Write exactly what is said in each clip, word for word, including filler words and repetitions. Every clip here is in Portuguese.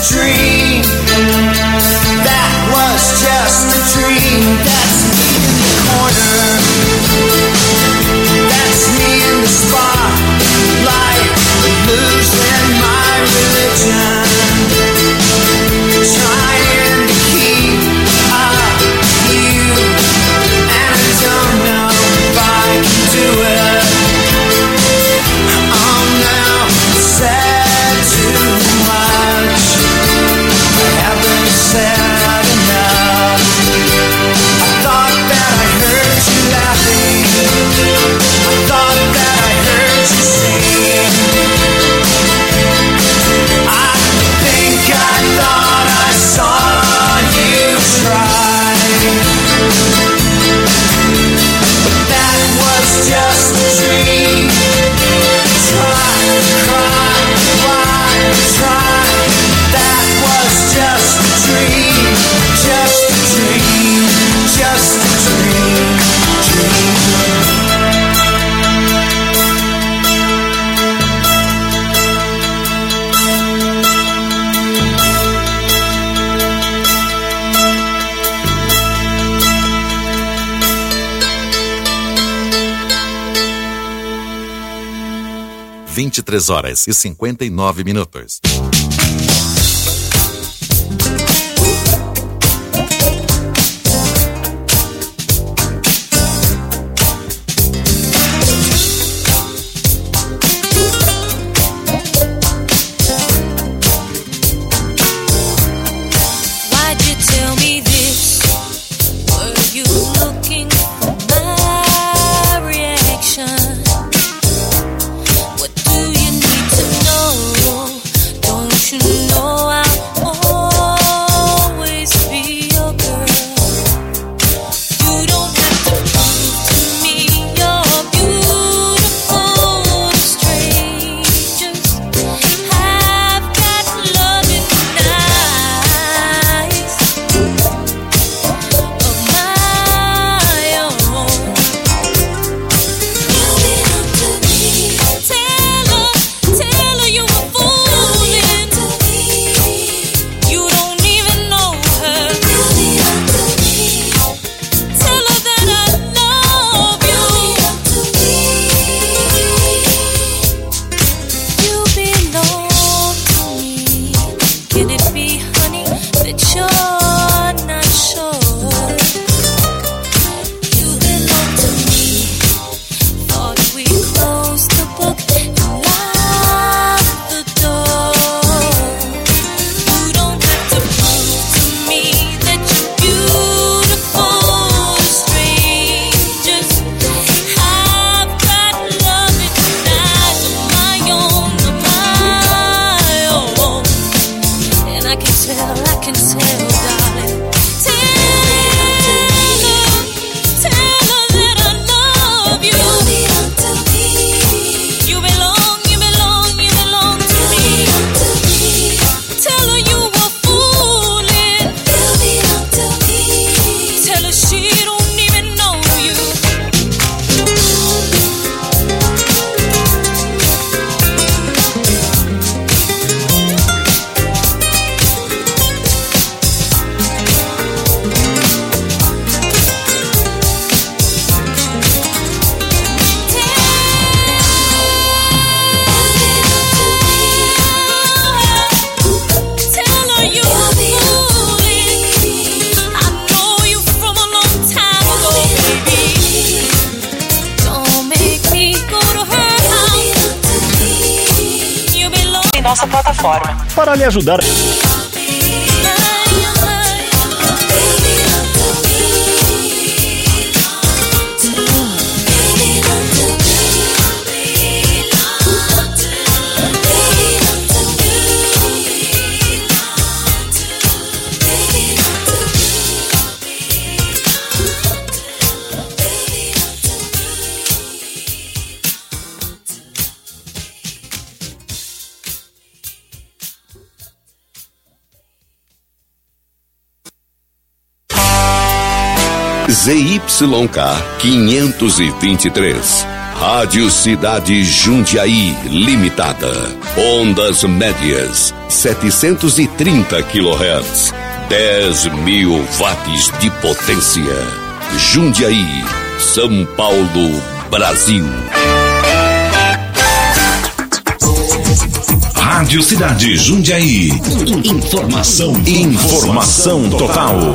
dream. That was just a dream. That's me in the corner. That's me in the spotlight, losing my religion, trying to keep up with you, and I don't know if I can do it. Oh no, I said too much. I haven't said enough. I thought that I heard you laughing. I thought that I heard you sing. I think I thought I saw you try, but that was just a dream. Try, cry, why try? That was just a dream, just a dream, just a dream, dream. vinte e três horas e cinquenta e nove minutos. Why'd you tell me this? Were you looking for my reaction? What do you need to know? Don't you know I'll always be your girl? You don't have to prove to me you're beautiful to strangers. I've got love in eyes of my own. Give it up to me. Tell her, tell her you were fooling. You don't even know her. Give it up to me. Tell her that I love you. You belong to me. Can it be, honey, that you're not sure? You belong to me. Thought we closed the book and locked the door. You don't have to prove to me that you're beautiful to strangers. I've got love in eyes of my own, of my own. And I can tell, I can tell, darling. Tell her, tell her that I love you. You belong, you belong, you belong to me. Tell her you were fooling. Tell her she don't even know you. Tell her you were fooling. I know you from a long time ago, baby. Don't make me go to her house. You belong. Em nossa plataforma. Para lhe ajudar. Z Y K quinhentos e vinte e três, Rádio Cidade Jundiaí Limitada. Ondas médias, setecentos e trinta quilohertz. dez mil watts de potência. Jundiaí, São Paulo, Brasil. Rádio Cidade Jundiaí. Informação. Informação total.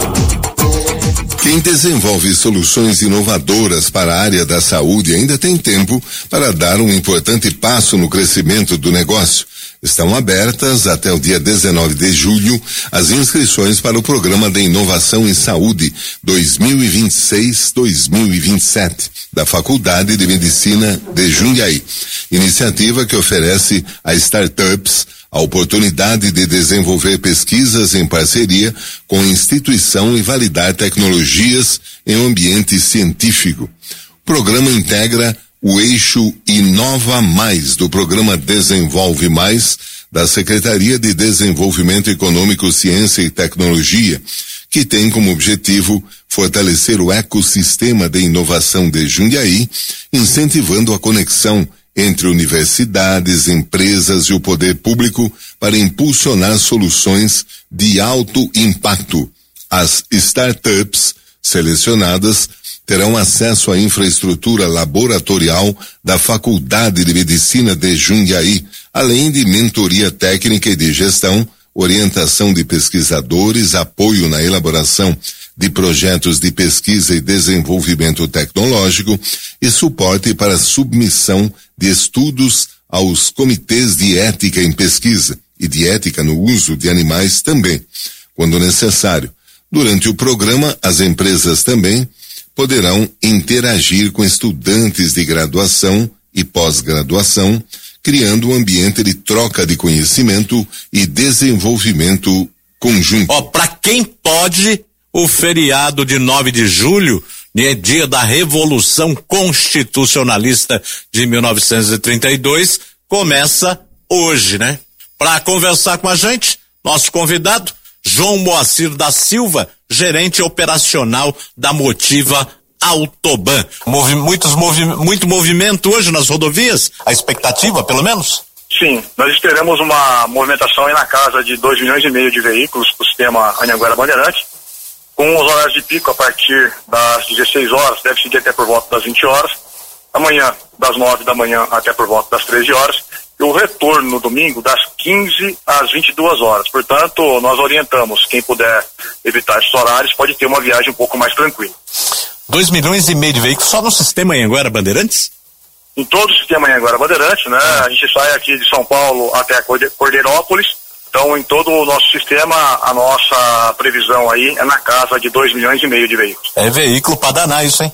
Quem desenvolve soluções inovadoras para a área da saúde ainda tem tempo para dar um importante passo no crescimento do negócio. Estão abertas até o dia dezenove de julho as inscrições para o Programa de Inovação em Saúde dois mil e vinte e seis a dois mil e vinte e sete da Faculdade de Medicina de Jundiaí. Iniciativa que oferece a startups a oportunidade de desenvolver pesquisas em parceria com a instituição e validar tecnologias em um ambiente científico. O programa integra o eixo Inova Mais do Programa Desenvolve Mais da Secretaria de Desenvolvimento Econômico, Ciência e Tecnologia, que tem como objetivo fortalecer o ecossistema de inovação de Jundiaí, incentivando a conexão entre universidades, empresas e o poder público para impulsionar soluções de alto impacto. As startups selecionadas terão acesso à infraestrutura laboratorial da Faculdade de Medicina de Jundiaí, além de mentoria técnica e de gestão, orientação de pesquisadores, apoio na elaboração de projetos de pesquisa e desenvolvimento tecnológico e suporte para submissão de estudos aos comitês de ética em pesquisa e de ética no uso de animais também, quando necessário. Durante o programa, as empresas também poderão interagir com estudantes de graduação e pós-graduação, criando um ambiente de troca de conhecimento e desenvolvimento conjunto. Ó, pra quem pode, o feriado de nove de julho, né, dia da Revolução Constitucionalista de mil novecentos e trinta e dois, começa hoje, né? Para conversar com a gente, nosso convidado, João Moacir da Silva, gerente operacional da Motiva Autoban. Movi muitos movi muito movimento hoje nas rodovias? A expectativa, pelo menos? Sim, nós esperamos uma movimentação aí na casa de dois milhões e meio de veículos para o sistema Anhanguera Bandeirante, com os horários de pico a partir das dezesseis horas, deve seguir até por volta das vinte horas, amanhã das nove da manhã até por volta das treze horas, e o retorno no domingo das quinze às vinte e duas horas. Portanto, nós orientamos, quem puder evitar esses horários, pode ter uma viagem um pouco mais tranquila. dois milhões e meio de veículos só no sistema Anhanguera Bandeirantes? Em todo o sistema Anhanguera Bandeirantes, né? A gente sai aqui de São Paulo até Cordeirópolis, então em todo o nosso sistema, a nossa previsão aí é na casa de dois milhões e meio de veículos. É veículo para danar isso, hein?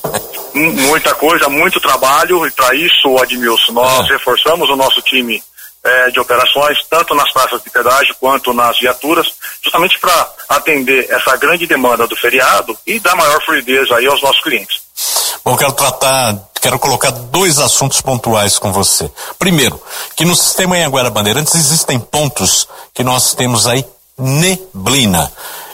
Muita coisa, muito trabalho, e para isso, Admilson, nós é. reforçamos o nosso time é, de operações, tanto nas praças de pedágio quanto nas viaturas, justamente para atender essa grande demanda do feriado e dar maior fluidez aí aos nossos clientes. Bom, quero tratar, quero colocar dois assuntos pontuais com você. Primeiro, que no sistema Anhanguera Bandeirantes existem pontos que nós temos aí neblina.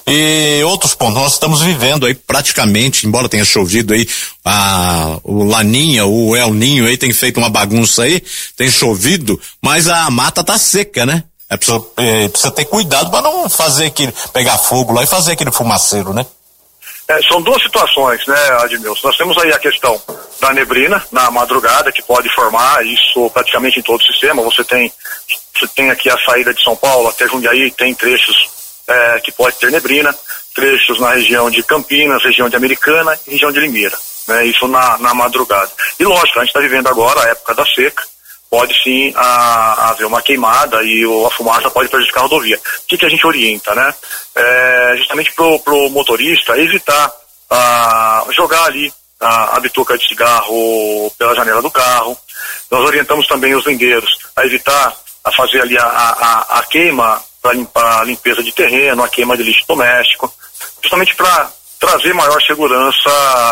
E outros pontos, nós estamos vivendo aí praticamente, embora tenha chovido aí, a, o Laninha, o El Ninho aí tem feito uma bagunça aí, tem chovido, mas a mata tá seca, né? É, precisa, é, precisa ter cuidado para não fazer aquele, pegar fogo lá e fazer aquele fumaceiro, né? É, são duas situações, né, Admilson? Nós temos aí a questão da neblina na madrugada, que pode formar isso praticamente em todo o sistema. Você tem, você tem aqui a saída de São Paulo até Jundiaí, tem trechos É, que pode ter neblina, trechos na região de Campinas, região de Americana e região de Limeira, né? Isso na, na madrugada. E lógico, a gente está vivendo agora a época da seca, pode sim a, haver uma queimada e o, a fumaça pode prejudicar a rodovia. O que, que a gente orienta, né? É, justamente pro, pro motorista evitar a, jogar ali a, a bituca de cigarro pela janela do carro. Nós orientamos também os lindeiros a evitar a fazer ali a, a, a queima para limpar a limpeza de terreno, a queima de lixo doméstico, justamente para trazer maior segurança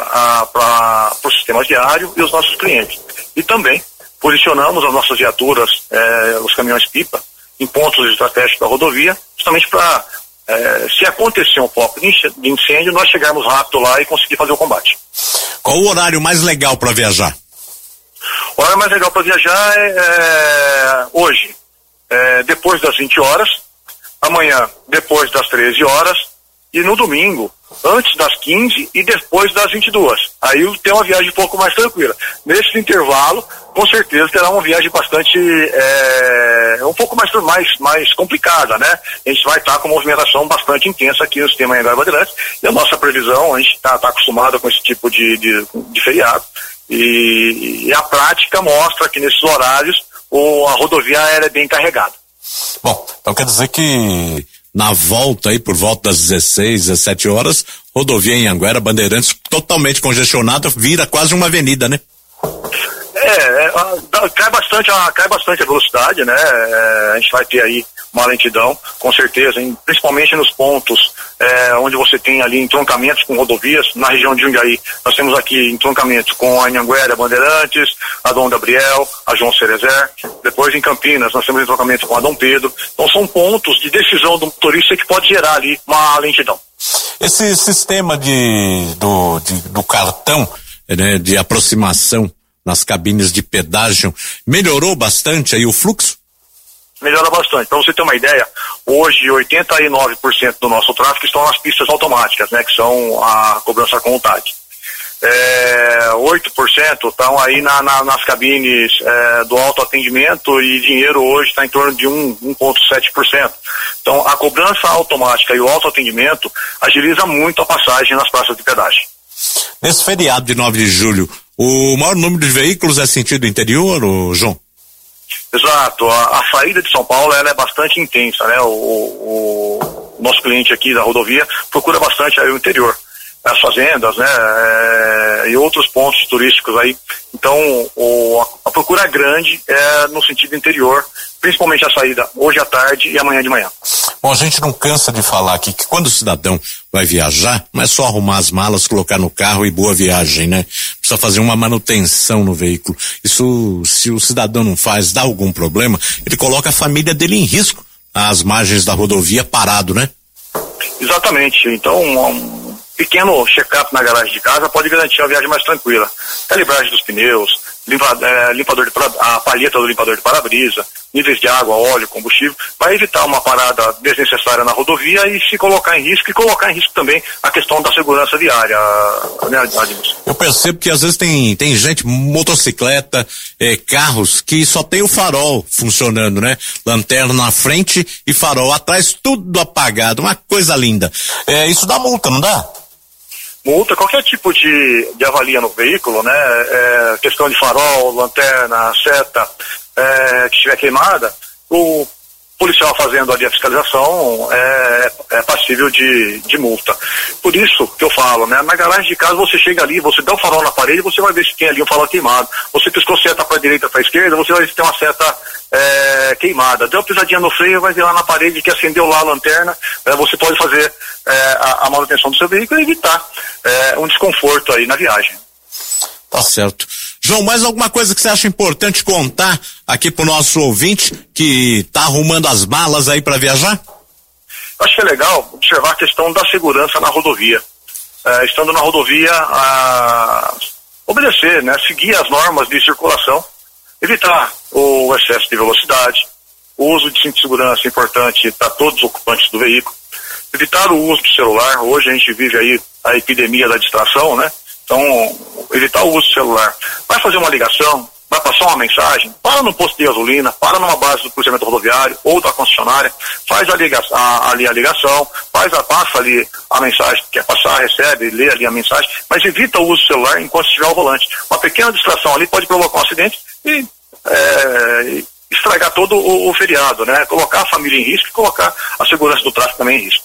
para o sistema viário e os nossos clientes. E também posicionamos as nossas viaturas, eh, os caminhões-pipa, em pontos estratégicos da rodovia, justamente para, eh, se acontecer um foco de incêndio, nós chegarmos rápido lá e conseguir fazer o combate. Qual o horário mais legal para viajar? O horário mais legal para viajar é, é hoje, é, depois das vinte horas, amanhã depois das treze horas e no domingo antes das quinze e depois das vinte e duas. Aí tem uma viagem um pouco mais tranquila. Nesse intervalo, com certeza terá uma viagem bastante é, um pouco mais, mais, mais complicada, né? A gente vai estar com uma movimentação bastante intensa aqui no sistema Anhanguera Bandeirantes, e a nossa previsão, a gente está tá acostumado com esse tipo de, de, de feriado, e, e a prática mostra que nesses horários o, a rodovia ela é bem carregada. Bom, então quer dizer que na volta aí, por volta das dezesseis, dezessete horas, rodovia em Anhanguera, Bandeirantes, totalmente congestionada, vira quase uma avenida, né? É, é cai bastante, a, cai bastante a velocidade, né? É, a gente vai ter aí uma lentidão, com certeza, em, principalmente nos pontos é, onde você tem ali entroncamentos com rodovias. Na região de Jundiaí, nós temos aqui entroncamentos com a Anhanguera, Bandeirantes, a Dom Gabriel, a João Cerezer. Depois em Campinas, nós temos entroncamento com a Dom Pedro. Então são pontos de decisão do motorista que pode gerar ali uma lentidão. Esse sistema de, do, de, do cartão, né, de aproximação nas cabines de pedágio, melhorou bastante aí o fluxo? Melhora bastante. Para você ter uma ideia, hoje oitenta e nove por cento do nosso tráfego estão nas pistas automáticas, né, que são a cobrança com vontade. É, oito por cento estão aí na, na, nas cabines é, do autoatendimento, e dinheiro hoje está em torno de um vírgula sete por cento. Então a cobrança automática e o autoatendimento agiliza muito a passagem nas praças de pedágio. Nesse feriado de nove de julho, o maior número de veículos é sentido interior, ô, João? Exato, a, a saída de São Paulo ela é bastante intensa, né? O, o, o nosso cliente aqui da rodovia procura bastante aí o interior, as fazendas, né? É, e outros pontos turísticos aí. Então o, a, a procura é grande é, no sentido interior, principalmente a saída hoje à tarde e amanhã de manhã. Bom, a gente não cansa de falar aqui que quando o cidadão vai viajar, não é só arrumar as malas, colocar no carro e boa viagem, né? Precisa fazer uma manutenção no veículo. Isso, se o cidadão não faz, dá algum problema, ele coloca a família dele em risco às margens da rodovia parado, né? Exatamente. Então, um pequeno check-up na garagem de casa pode garantir uma viagem mais tranquila. Calibragem dos pneus, limpa, é, limpador de, a palheta do limpador de para-brisa, níveis de água, óleo, combustível, vai evitar uma parada desnecessária na rodovia e se colocar em risco, e colocar em risco também a questão da segurança viária, né, Adilson? Eu percebo que às vezes tem, tem gente, motocicleta, eh, carros, que só tem o farol funcionando, né? Lanterna na frente e farol atrás, tudo apagado, uma coisa linda. É, isso dá multa, não dá? Multa, qualquer tipo de, de avalia no veículo, né? É, questão de farol, lanterna, seta, é, que estiver queimada, o policial fazendo ali a fiscalização é, é passível de, de multa. Por isso que eu falo, né? Na garagem de casa você chega ali, você dá o farol na parede, você vai ver se tem ali um farol queimado. Você piscou seta para a direita, para a esquerda, você vai ver se tem uma seta é, queimada. Deu uma pisadinha no freio, vai ver lá na parede que acendeu lá a lanterna. É, você pode fazer é, a, a manutenção do seu veículo e evitar é, um desconforto aí na viagem. Tá certo. João, mais alguma coisa que você acha importante contar aqui pro nosso ouvinte que tá arrumando as malas aí para viajar? Acho que é legal observar a questão da segurança na rodovia. É, estando na rodovia, a obedecer, né, seguir as normas de circulação, evitar o excesso de velocidade, o uso de cinto de segurança é importante para todos os ocupantes do veículo, evitar o uso do celular. Hoje a gente vive aí a epidemia da distração, né? Então, evitar o uso do celular. Vai fazer uma ligação, vai passar uma mensagem, para no posto de gasolina, para numa base do policiamento rodoviário ou da concessionária, faz a, liga, a, ali a ligação, faz a, passa ali a mensagem que quer passar, recebe, lê ali a mensagem, mas evita o uso do celular enquanto estiver ao volante. Uma pequena distração ali pode provocar um acidente e é, estragar todo o, o feriado, né? Colocar a família em risco e colocar a segurança do tráfego também em risco.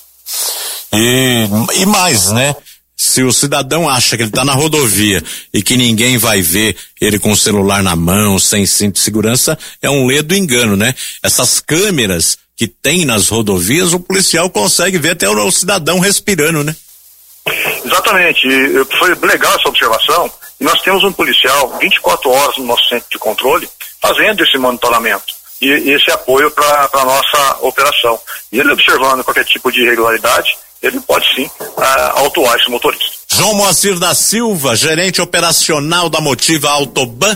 E, e mais, né? Se o cidadão acha que ele está na rodovia e que ninguém vai ver ele com o celular na mão, sem cinto de segurança, é um ledo engano, né? Essas câmeras que tem nas rodovias, o policial consegue ver até o cidadão respirando, né? Exatamente. E foi legal essa observação. E nós temos um policial vinte e quatro horas no nosso centro de controle fazendo esse monitoramento e, e esse apoio para a nossa operação. E ele observando qualquer tipo de irregularidade, ele pode sim uh, autuar esse motorista. João Moacir da Silva, gerente operacional da Motiva Autoban,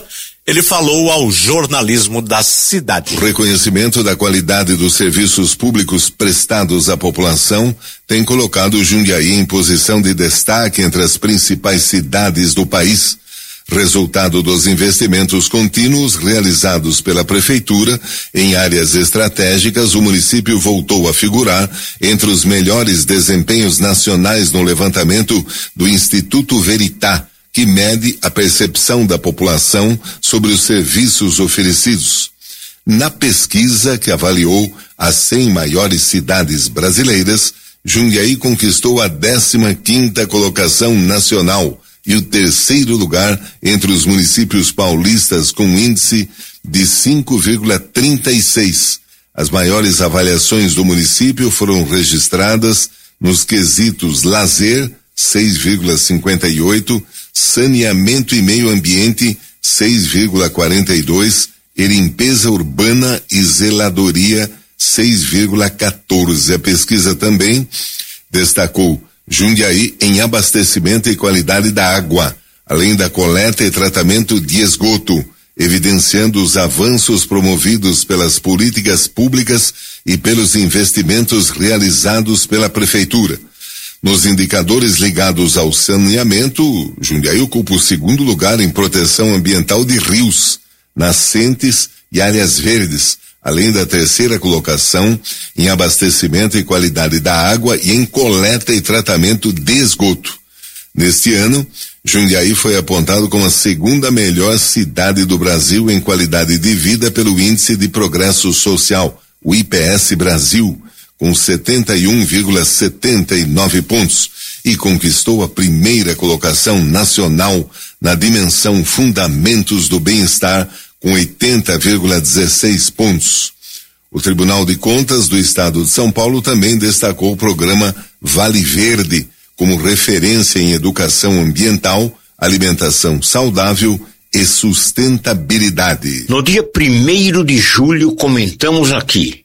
Ele falou ao jornalismo da cidade. O reconhecimento da qualidade dos serviços públicos prestados à população tem colocado Jundiaí em posição de destaque entre as principais cidades do país. Resultado dos investimentos contínuos realizados pela Prefeitura em áreas estratégicas, o município voltou a figurar entre os melhores desempenhos nacionais no levantamento do Instituto Veritá, que mede a percepção da população sobre os serviços oferecidos. Na pesquisa que avaliou as cem maiores cidades brasileiras, Jundiaí conquistou a décima quinta colocação nacional e o terceiro lugar entre os municípios paulistas com índice de cinco vírgula trinta e seis. As maiores avaliações do município foram registradas nos quesitos lazer, seis vírgula cinquenta e oito, saneamento e meio ambiente, seis vírgula quarenta e dois, e limpeza urbana e zeladoria, seis vírgula quatorze. A pesquisa também destacou Jundiaí em abastecimento e qualidade da água, além da coleta e tratamento de esgoto, evidenciando os avanços promovidos pelas políticas públicas e pelos investimentos realizados pela Prefeitura. Nos indicadores ligados ao saneamento, Jundiaí ocupa o segundo lugar em proteção ambiental de rios, nascentes e áreas verdes, além da terceira colocação em abastecimento e qualidade da água e em coleta e tratamento de esgoto. Neste ano, Jundiaí foi apontado como a segunda melhor cidade do Brasil em qualidade de vida pelo Índice de Progresso Social, o I P S Brasil, com setenta e um vírgula setenta e nove pontos, e conquistou a primeira colocação nacional na dimensão Fundamentos do Bem-Estar, com oitenta vírgula dezesseis pontos. O Tribunal de Contas do Estado de São Paulo também destacou o programa Vale Verde como referência em educação ambiental, alimentação saudável e sustentabilidade. No dia primeiro de julho comentamos aqui.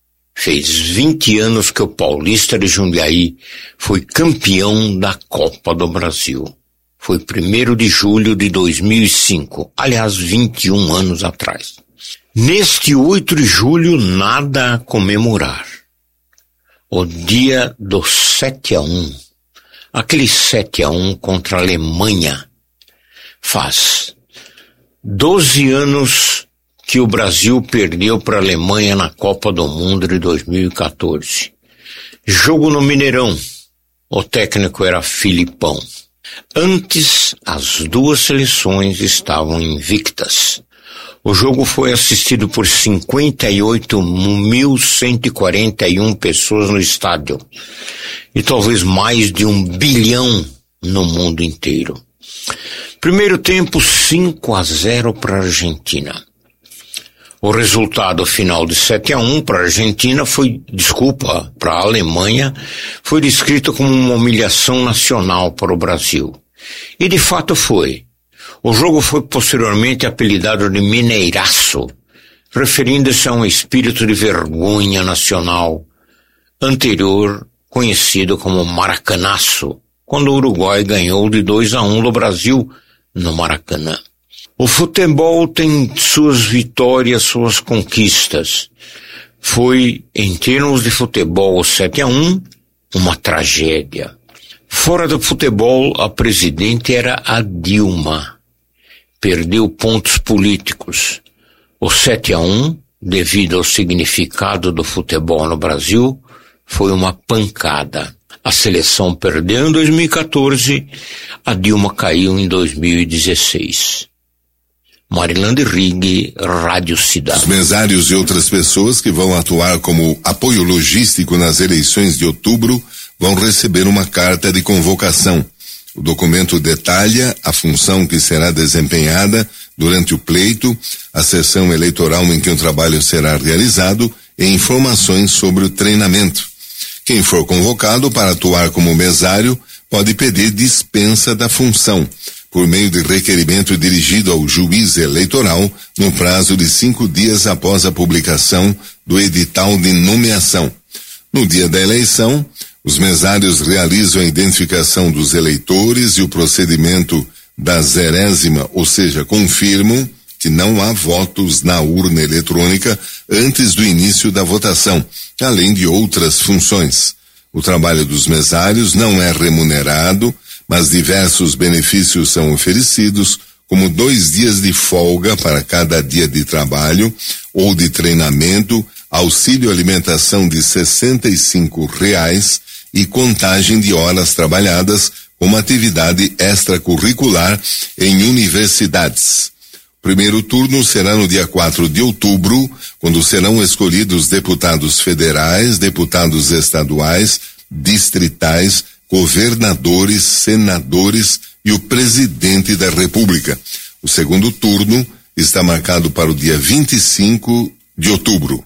Fez vinte anos que o Paulista de Jundiaí foi campeão da Copa do Brasil. Foi primeiro de julho de dois mil e cinco, aliás, vinte e um anos atrás. Neste oito de julho, nada a comemorar. O dia do sete a um. Aquele sete a um contra a Alemanha. Faz doze anos que o Brasil perdeu para a Alemanha na Copa do Mundo de dois mil e quatorze. Jogo no Mineirão. O técnico era Filipão. Antes, as duas seleções estavam invictas. O jogo foi assistido por cinquenta e oito mil cento e quarenta e um pessoas no estádio. E talvez mais de um bilhão no mundo inteiro. Primeiro tempo, cinco a zero para a Argentina. O resultado final de sete a um para a Argentina foi, desculpa, para a Alemanha, foi descrito como uma humilhação nacional para o Brasil. E de fato foi. O jogo foi posteriormente apelidado de Mineiraço, referindo-se a um espírito de vergonha nacional anterior, conhecido como Maracanaço, quando o Uruguai ganhou de dois a um do Brasil no Maracanã. O futebol tem suas vitórias, suas conquistas. Foi, em termos de futebol, o sete a um, uma tragédia. Fora do futebol, a presidente era a Dilma. Perdeu pontos políticos. O sete a um, devido ao significado do futebol no Brasil, foi uma pancada. A seleção perdeu em dois mil e quatorze, a Dilma caiu em dois mil e dezesseis. Marilande Rigg, Rádio Cidade. Os mesários e outras pessoas que vão atuar como apoio logístico nas eleições de outubro vão receber uma carta de convocação. O documento detalha a função que será desempenhada durante o pleito, a sessão eleitoral em que o trabalho será realizado e informações sobre o treinamento. Quem for convocado para atuar como mesário pode pedir dispensa da função, por meio de requerimento dirigido ao juiz eleitoral no prazo de cinco dias após a publicação do edital de nomeação. No dia da eleição, os mesários realizam a identificação dos eleitores e o procedimento da zerésima, ou seja, confirmam que não há votos na urna eletrônica antes do início da votação, além de outras funções. O trabalho dos mesários não é remunerado, mas diversos benefícios são oferecidos, como dois dias de folga para cada dia de trabalho ou de treinamento, auxílio alimentação de sessenta e cinco reais e contagem de horas trabalhadas como atividade extracurricular em universidades. O primeiro turno será no dia quatro de outubro, quando serão escolhidos deputados federais, deputados estaduais, distritais, governadores, senadores e o presidente da República. O segundo turno está marcado para o dia vinte e cinco de outubro.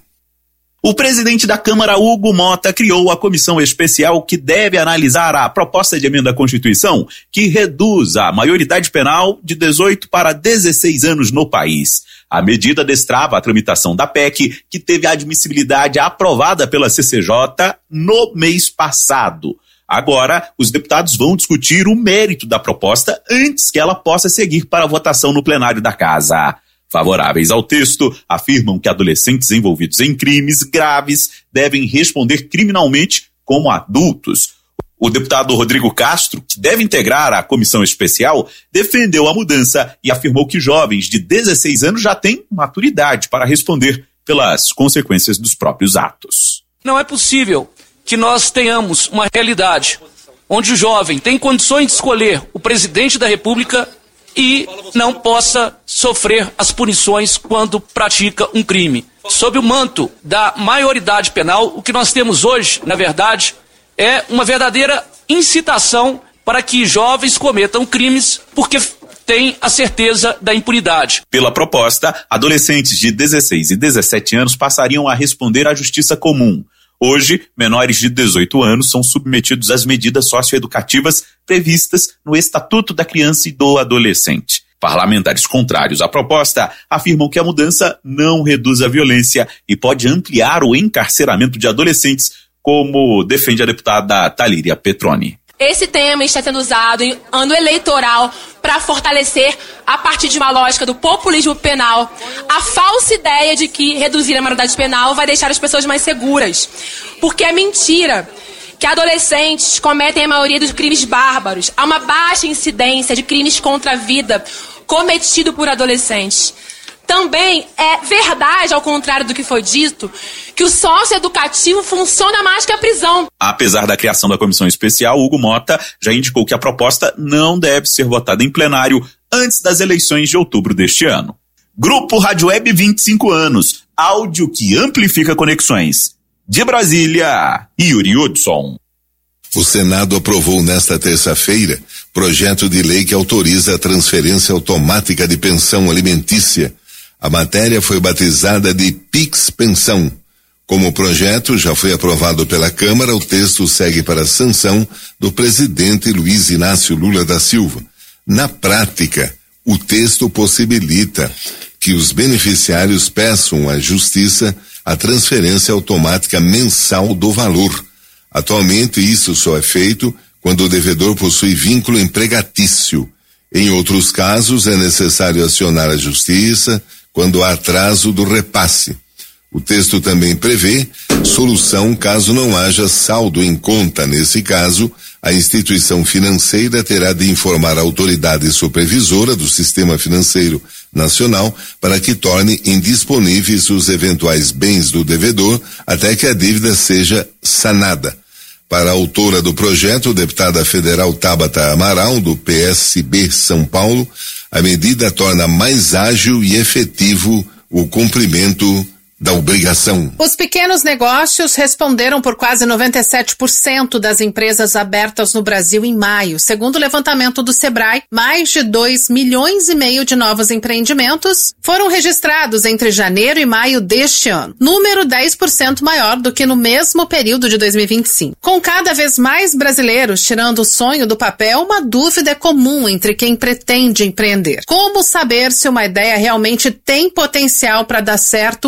O presidente da Câmara, Hugo Mota, criou a comissão especial que deve analisar a proposta de emenda à Constituição que reduz a maioridade penal de dezoito para dezesseis anos no país. A medida destrava a tramitação da P E C, que teve a admissibilidade aprovada pela C C J no mês passado. Agora, os deputados vão discutir o mérito da proposta antes que ela possa seguir para a votação no plenário da Casa. Favoráveis ao texto, afirmam que adolescentes envolvidos em crimes graves devem responder criminalmente como adultos. O deputado Rodrigo Castro, que deve integrar a comissão especial, defendeu a mudança e afirmou que jovens de dezesseis anos já têm maturidade para responder pelas consequências dos próprios atos. Não é possível que nós tenhamos uma realidade onde o jovem tem condições de escolher o presidente da República e não possa sofrer as punições quando pratica um crime. Sob o manto da maioridade penal, o que nós temos hoje, na verdade, é uma verdadeira incitação para que jovens cometam crimes porque têm a certeza da impunidade. Pela proposta, adolescentes de dezesseis e dezessete anos passariam a responder à justiça comum. Hoje, menores de dezoito anos são submetidos às medidas socioeducativas previstas no Estatuto da Criança e do Adolescente. Parlamentares contrários à proposta afirmam que a mudança não reduz a violência e pode ampliar o encarceramento de adolescentes, como defende a deputada Talíria Petroni. Esse tema está sendo usado em ano eleitoral para fortalecer, a partir de uma lógica do populismo penal, a falsa ideia de que reduzir a maioridade penal vai deixar as pessoas mais seguras. Porque é mentira que adolescentes cometem a maioria dos crimes bárbaros. Há uma baixa incidência de crimes contra a vida cometido por adolescentes. Também é verdade, ao contrário do que foi dito, que o socioeducativo funciona mais que a prisão. Apesar da criação da comissão especial, Hugo Mota já indicou que a proposta não deve ser votada em plenário antes das eleições de outubro deste ano. Grupo Rádio Web vinte e cinco anos, áudio que amplifica conexões. De Brasília, Yuri Hudson. O Senado aprovou nesta terça-feira projeto de lei que autoriza a transferência automática de pensão alimentícia. A matéria foi batizada de Pix Pensão. Como o projeto já foi aprovado pela Câmara, o texto segue para a sanção do presidente Luiz Inácio Lula da Silva. Na prática, o texto possibilita que os beneficiários peçam à Justiça a transferência automática mensal do valor. Atualmente, isso só é feito quando o devedor possui vínculo empregatício. Em outros casos, é necessário acionar a Justiça quando há atraso do repasse. O texto também prevê solução caso não haja saldo em conta. Nesse caso, a instituição financeira terá de informar a autoridade supervisora do Sistema Financeiro Nacional para que torne indisponíveis os eventuais bens do devedor até que a dívida seja sanada. Para a autora do projeto, deputada federal Tabata Amaral, do P S B São Paulo, a medida torna mais ágil e efetivo o cumprimento da obrigação. Os pequenos negócios responderam por quase noventa e sete por cento das empresas abertas no Brasil em maio. Segundo o levantamento do Sebrae, mais de dois milhões e meio de novos empreendimentos foram registrados entre janeiro e maio deste ano. Número dez por cento maior do que no mesmo período de dois mil e vinte e cinco. Com cada vez mais brasileiros tirando o sonho do papel, uma dúvida é comum entre quem pretende empreender. Como saber se uma ideia realmente tem potencial para dar certo antes de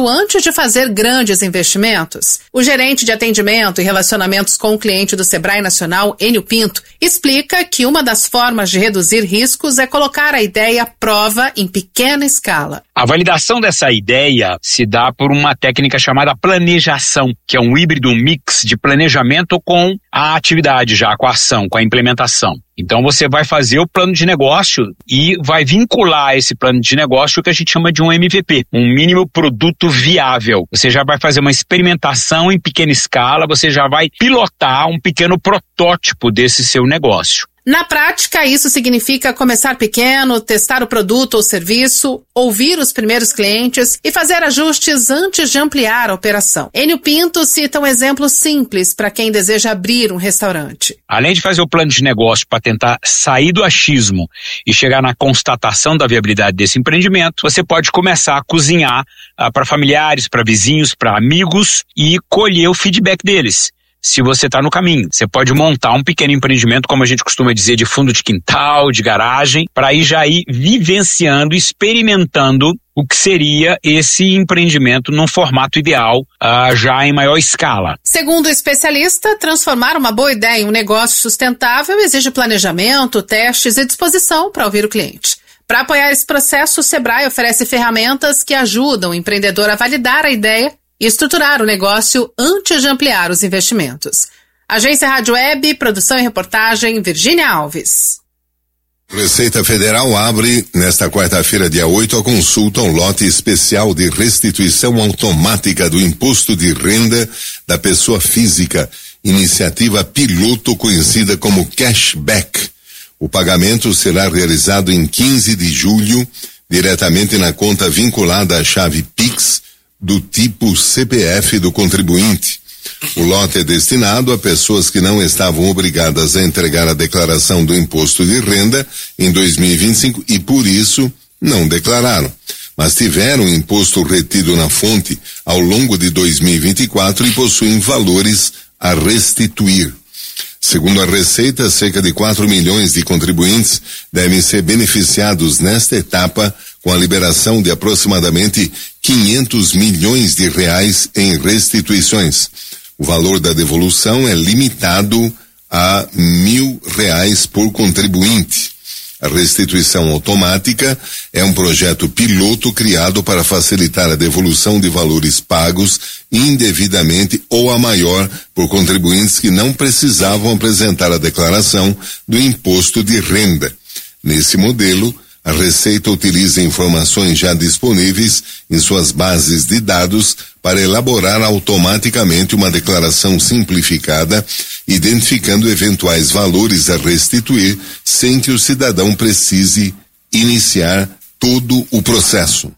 de fazer grandes investimentos? O gerente de atendimento e relacionamentos com o cliente do Sebrae Nacional, Enio Pinto, explica que uma das formas de reduzir riscos é colocar a ideia à prova em pequena escala. A validação dessa ideia se dá por uma técnica chamada planejação, que é um híbrido, um mix de planejamento com a atividade já, com a ação, com a implementação. Então você vai fazer o plano de negócio e vai vincular esse plano de negócio o que a gente chama de um M V P, um mínimo produto viável. Você já vai fazer uma experimentação em pequena escala, você já vai pilotar um pequeno protótipo desse seu negócio. Na prática, isso significa começar pequeno, testar o produto ou serviço, ouvir os primeiros clientes e fazer ajustes antes de ampliar a operação. Enio Pinto cita um exemplo simples para quem deseja abrir um restaurante. Além de fazer o plano de negócio para tentar sair do achismo e chegar na constatação da viabilidade desse empreendimento, você pode começar a cozinhar uh, para familiares, para vizinhos, para amigos e colher o feedback deles. Se você está no caminho, você pode montar um pequeno empreendimento, como a gente costuma dizer, de fundo de quintal, de garagem, para ir já ir vivenciando, experimentando o que seria esse empreendimento num formato ideal, uh, já em maior escala. Segundo o especialista, transformar uma boa ideia em um negócio sustentável exige planejamento, testes e disposição para ouvir o cliente. Para apoiar esse processo, o Sebrae oferece ferramentas que ajudam o empreendedor a validar a ideia e estruturar o negócio antes de ampliar os investimentos. Agência Rádio Web, produção e reportagem, Virgínia Alves. Receita Federal abre, nesta quarta-feira, dia oito, a consulta ao lote especial de restituição automática do imposto de renda da pessoa física, iniciativa piloto conhecida como cashback. O pagamento será realizado em quinze de julho, diretamente na conta vinculada à chave Pix, do tipo C P F do contribuinte. O lote é destinado a pessoas que não estavam obrigadas a entregar a declaração do imposto de renda em dois mil e vinte e cinco e por isso não declararam, mas tiveram imposto retido na fonte ao longo de dois mil e vinte e quatro e possuem valores a restituir. Segundo a Receita, cerca de quatro milhões de contribuintes devem ser beneficiados nesta etapa com a liberação de aproximadamente quinhentos milhões de reais em restituições. O valor da devolução é limitado a mil reais por contribuinte. A restituição automática é um projeto piloto criado para facilitar a devolução de valores pagos indevidamente ou a maior por contribuintes que não precisavam apresentar a declaração do imposto de renda. Nesse modelo, a Receita utiliza informações já disponíveis em suas bases de dados para elaborar automaticamente uma declaração simplificada, identificando eventuais valores a restituir sem que o cidadão precise iniciar todo o processo.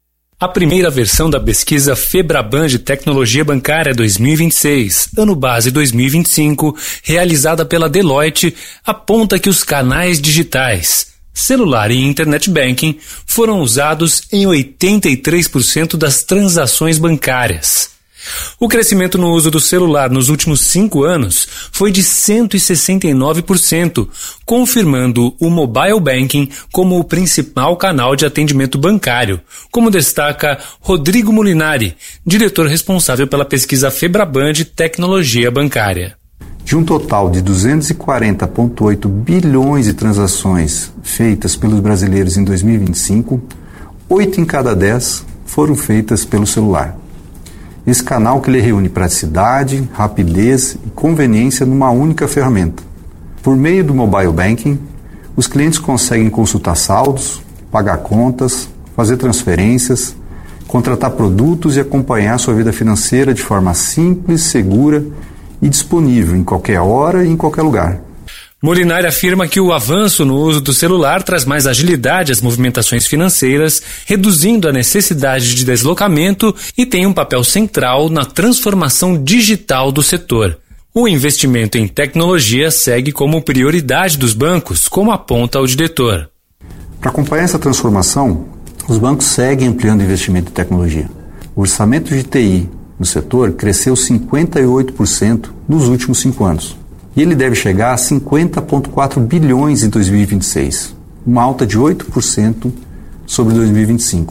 A primeira versão da pesquisa Febraban de Tecnologia Bancária dois mil e vinte e seis, ano base dois mil e vinte e cinco, realizada pela Deloitte, aponta que os canais digitais, celular e internet banking, foram usados em oitenta e três por cento das transações bancárias. O crescimento no uso do celular nos últimos cinco anos foi de cento e sessenta e nove por cento, confirmando o mobile banking como o principal canal de atendimento bancário, como destaca Rodrigo Molinari, diretor responsável pela pesquisa Febraban de Tecnologia Bancária. De um total de duzentos e quarenta vírgula oito bilhões de transações feitas pelos brasileiros em dois mil e vinte e cinco, oito em cada dez foram feitas pelo celular. Esse canal que lhe reúne praticidade, rapidez e conveniência numa única ferramenta. Por meio do mobile banking, os clientes conseguem consultar saldos, pagar contas, fazer transferências, contratar produtos e acompanhar sua vida financeira de forma simples, segura e disponível em qualquer hora e em qualquer lugar. Molinari afirma que o avanço no uso do celular traz mais agilidade às movimentações financeiras, reduzindo a necessidade de deslocamento e tem um papel central na transformação digital do setor. O investimento em tecnologia segue como prioridade dos bancos, como aponta o diretor. Para acompanhar essa transformação, os bancos seguem ampliando o investimento em tecnologia. O orçamento de T I no setor cresceu cinquenta e oito por cento nos últimos cinco anos. E ele deve chegar a cinquenta vírgula quatro bilhões em dois mil e vinte e seis, uma alta de oito por cento sobre dois mil e vinte e cinco.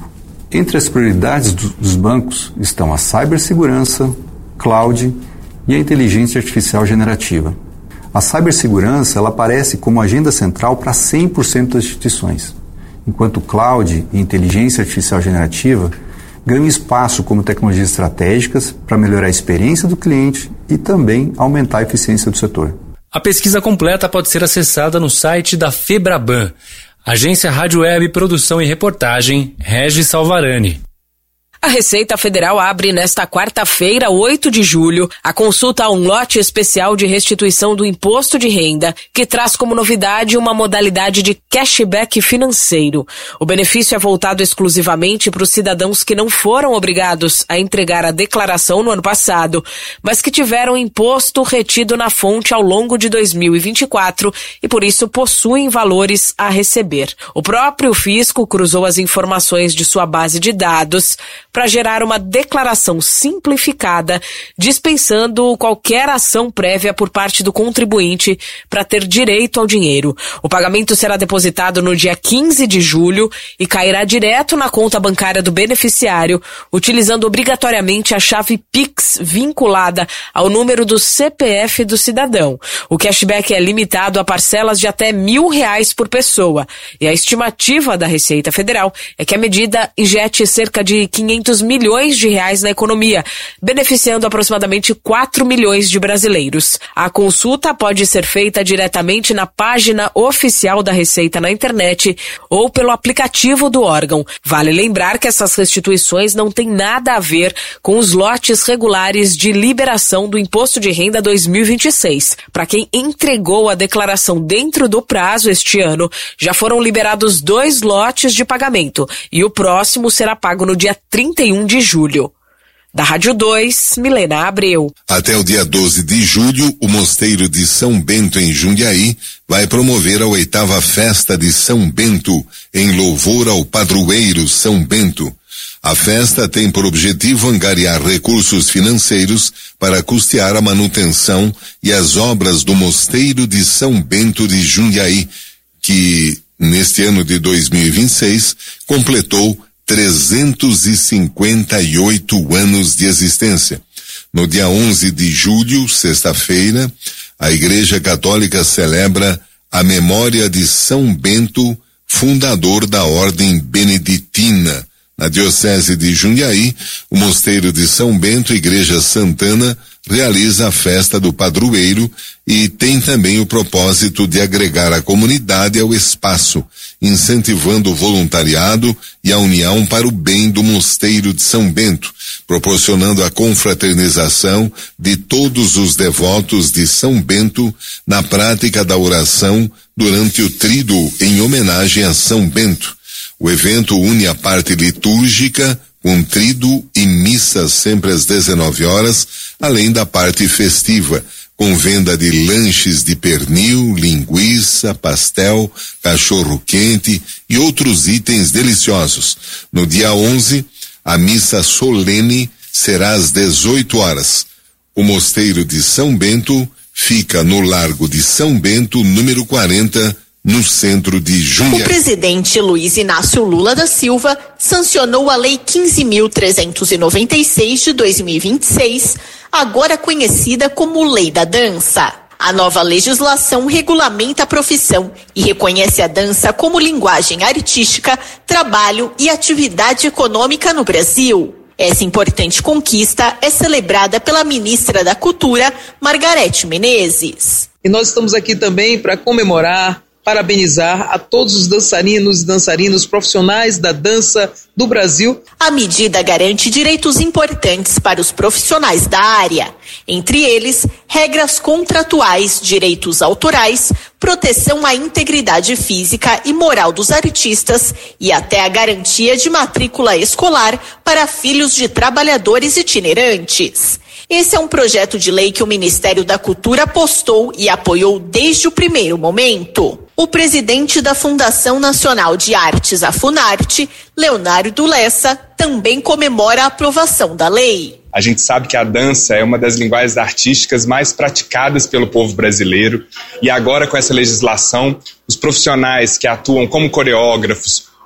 Entre as prioridades do, dos bancos estão a cibersegurança, cloud e a inteligência artificial generativa. A cibersegurança ela aparece como agenda central para cem por cento das instituições, enquanto cloud e inteligência artificial generativa ganham espaço como tecnologias estratégicas para melhorar a experiência do cliente e também aumentar a eficiência do setor. A pesquisa completa pode ser acessada no site da Febraban. Agência Rádio Web, Produção e Reportagem, Regis Salvarani. A Receita Federal abre nesta quarta-feira, oito de julho, a consulta a um lote especial de restituição do imposto de renda, que traz como novidade uma modalidade de cashback financeiro. O benefício é voltado exclusivamente para os cidadãos que não foram obrigados a entregar a declaração no ano passado, mas que tiveram imposto retido na fonte ao longo de dois mil e vinte e quatro e por isso possuem valores a receber. O próprio fisco cruzou as informações de sua base de dados para gerar uma declaração simplificada, dispensando qualquer ação prévia por parte do contribuinte para ter direito ao dinheiro. O pagamento será depositado no dia quinze de julho e cairá direto na conta bancária do beneficiário, utilizando obrigatoriamente a chave Pix vinculada ao número do C P F do cidadão. O cashback é limitado a parcelas de até mil reais por pessoa e a estimativa da Receita Federal é que a medida injete cerca de quinhentos milhões de reais na economia, beneficiando aproximadamente quatro milhões de brasileiros. A consulta pode ser feita diretamente na página oficial da Receita na internet ou pelo aplicativo do órgão. Vale lembrar que essas restituições não têm nada a ver com os lotes regulares de liberação do Imposto de Renda dois mil e vinte e seis. Para quem entregou a declaração dentro do prazo este ano, já foram liberados dois lotes de pagamento e o próximo será pago no dia trinta e um de julho. Da Rádio dois, Milena Abreu. Até o dia doze de julho, o Mosteiro de São Bento, em Jundiaí, vai promover a oitava festa de São Bento, em louvor ao padroeiro São Bento. A festa tem por objetivo angariar recursos financeiros para custear a manutenção e as obras do Mosteiro de São Bento de Jundiaí, que, neste ano de dois mil e vinte e seis, completou trezentos e cinquenta e oito anos de existência. No dia onze de julho, sexta-feira, a Igreja Católica celebra a memória de São Bento, fundador da Ordem Beneditina. Na Diocese de Jundiaí, o Mosteiro de São Bento, Igreja Santana, realiza a festa do padroeiro e tem também o propósito de agregar a comunidade ao espaço, incentivando o voluntariado e a união para o bem do Mosteiro de São Bento, proporcionando a confraternização de todos os devotos de São Bento na prática da oração durante o tríduo em homenagem a São Bento. O evento une a parte litúrgica com tríduo e missas sempre às dezenove horas, além da parte festiva, com venda de lanches de pernil, linguiça, pastel, cachorro-quente e outros itens deliciosos. No dia onze, a missa solene será às dezoito horas. O Mosteiro de São Bento fica no Largo de São Bento, número quarenta, no centro de Jundiaí. O presidente Luiz Inácio Lula da Silva sancionou a Lei quinze mil trezentos e noventa e seis de dois mil e vinte e seis, agora conhecida como Lei da Dança. A nova legislação regulamenta a profissão e reconhece a dança como linguagem artística, trabalho e atividade econômica no Brasil. Essa importante conquista é celebrada pela ministra da Cultura, Margarete Menezes. E nós estamos aqui também para comemorar, parabenizar a todos os dançarinos e dançarinas profissionais da dança do Brasil. A medida garante direitos importantes para os profissionais da área, entre eles regras contratuais, direitos autorais, proteção à integridade física e moral dos artistas e até a garantia de matrícula escolar para filhos de trabalhadores itinerantes. Esse é um projeto de lei que o Ministério da Cultura apostou e apoiou desde o primeiro momento. O presidente da Fundação Nacional de Artes, a Funarte, Leonardo Lessa, também comemora a aprovação da lei. A gente sabe que a dança é uma das linguagens artísticas mais praticadas pelo povo brasileiro e agora com essa legislação, os profissionais que atuam como coreógrafos,